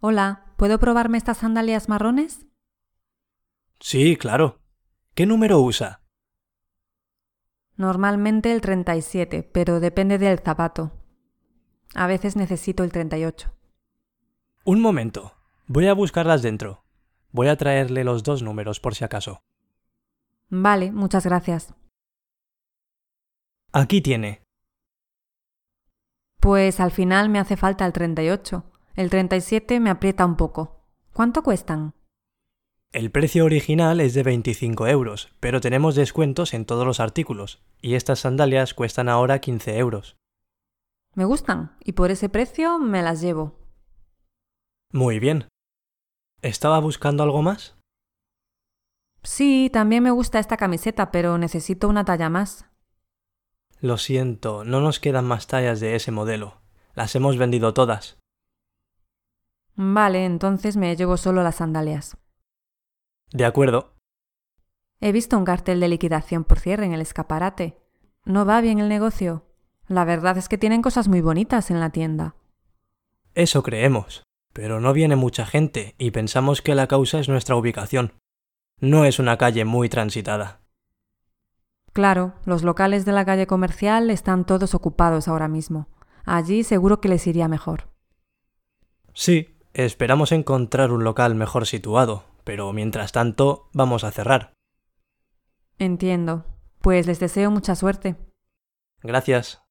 Hola, ¿puedo probarme estas sandalias marrones? Sí, claro. ¿Qué número usa? Normalmente el 37, pero depende del zapato. A veces necesito el 38. Un momento. Voy a buscarlas dentro. Voy a traerle los dos números por si acaso. Vale, muchas gracias. Aquí tiene. Pues al final me hace falta el 38. El 37 me aprieta un poco. ¿Cuánto cuestan? El precio original es de 25 euros, pero tenemos descuentos en todos los artículos, y estas sandalias cuestan ahora 15 euros. Me gustan, y por ese precio me las llevo. Muy bien. ¿Estaba buscando algo más? Sí, también me gusta esta camiseta, pero necesito una talla más. Lo siento, no nos quedan más tallas de ese modelo. Las hemos vendido todas. Vale, entonces me llevo solo las sandalias. De acuerdo. He visto un cartel de liquidación por cierre en el escaparate. ¿No va bien el negocio? La verdad es que tienen cosas muy bonitas en la tienda. Eso creemos. Pero no viene mucha gente y pensamos que la causa es nuestra ubicación. No es una calle muy transitada. Claro, los locales de la calle comercial están todos ocupados ahora mismo. Allí seguro que les iría mejor. Sí, esperamos encontrar un local mejor situado, pero mientras tanto vamos a cerrar. Entiendo. Pues les deseo mucha suerte. Gracias.